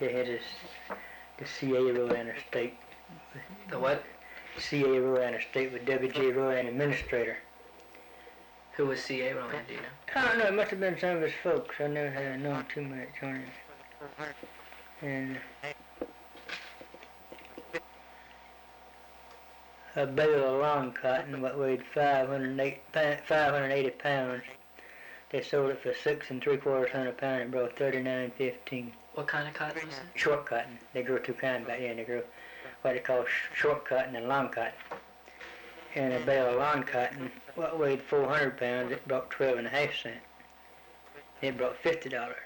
They had the C.A. Rowan estate. The what? C.A. Rowan estate with W.J. Rowan, administrator. Who was C.A. Rowan, do you know? I don't know, it must have been some of his folks. I never had known too much on him. And a bale of long cotton, what weighed 580 pounds. They sold it for 6 3/4 cents a pound and brought $39.15. What kind of cotton was it? Short cotton. They grew two kinds back then. They grew what they call short cotton and long cotton. And a bale of long cotton, what weighed 400 pounds, it brought 12.5 cents. It brought $50.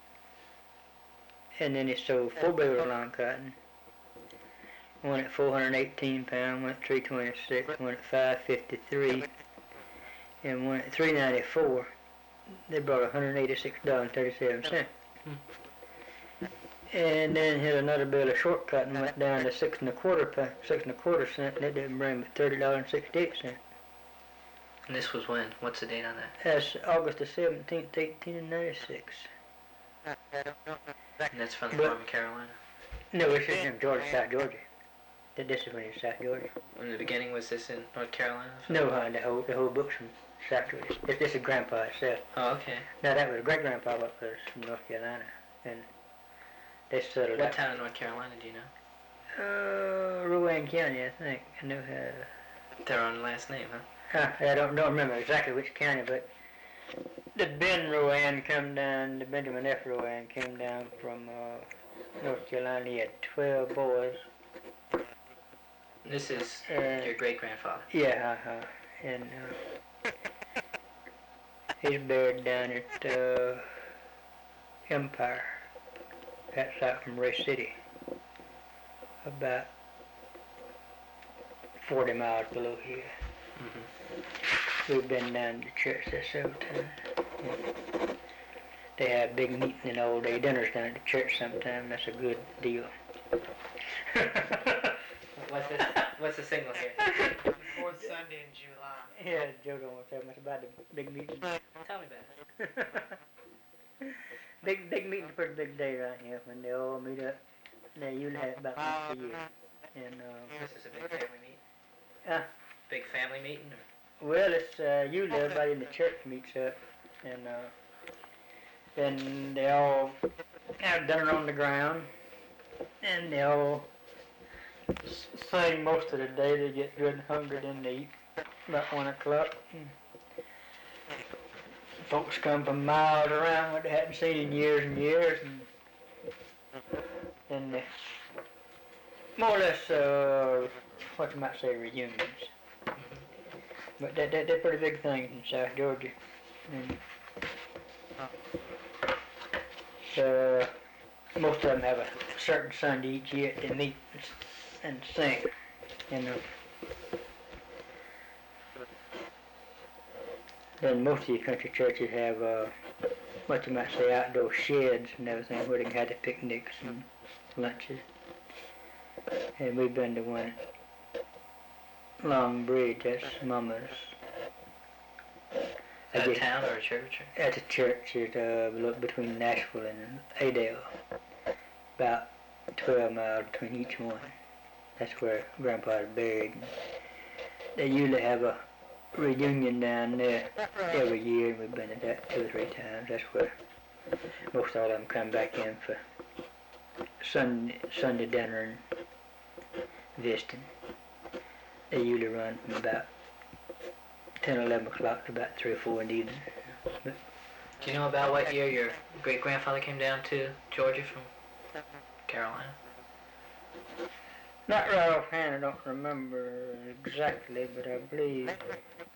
And then they sold 4 bales of long cotton. One at 418 pounds, one at 326, one at 553, and one at 394. They brought $186.37. And then hit another bale of short cotton, went down to 6 1/4 cents, and it didn't bring but $30.68. And this was when? What's the date on that? That's August the 17th, 1896. And that's from the farm in Carolina? No, it's in Georgia, South Georgia. This is when it's South Georgia. In the beginning, was this in North Carolina? No, the whole book's from South Georgia. This is Grandpa itself. Oh, okay. Now that was great grandpa was from North Carolina, and they settled What town in North Carolina do you know? Rowan County, I think. I know. Their own last name, huh? I don't remember exactly which county, but the Ben Rowan come down. The Benjamin F. Rowan came down from North Carolina. He had 12 boys. This is your great-grandfather? Yeah, and he's buried down at Empire. That's out from Ray City, about 40 miles below here. Mm-hmm. We've been down to church there several times. They have big meeting and all-day dinners down at the church sometime. That's a good deal. What's the signal here? Fourth Sunday in July. Yeah, Joe don't want to tell much about the big meeting. Tell me about it. big meeting's a pretty big day right here when they all meet up. They usually have it about once a year. And this is a big family meeting? Big family meeting? Or? Well, it's usually everybody in the church meets up, and then they all have dinner on the ground, and they all sing most of the day. They get good and hungry, then they eat about 1 o'clock. Folks come from miles around what they hadn't seen in years and years, and they more or less, what you might say, reunions. But they're pretty big things in South Georgia. And most of them have a certain Sunday each year they meet and sing. Then most of the country churches have what you might say outdoor sheds and everything where they can have the picnics and lunches. And we've been to one Long Bridge, that's Mama's. Is that a town or a church? At a church between Nashville and Adel. About 12 miles between each one. That's where Grandpa is buried. They usually have a reunion down there every year, and we've been to that 2 or 3 times. That's where most all of them come back in for Sunday dinner and visiting. They usually run from about 10 or 11 o'clock to about 3 or 4 in the evening. Do you know about what year your great-grandfather came down to Georgia from Carolina? Not right offhand, I don't remember exactly, but I believe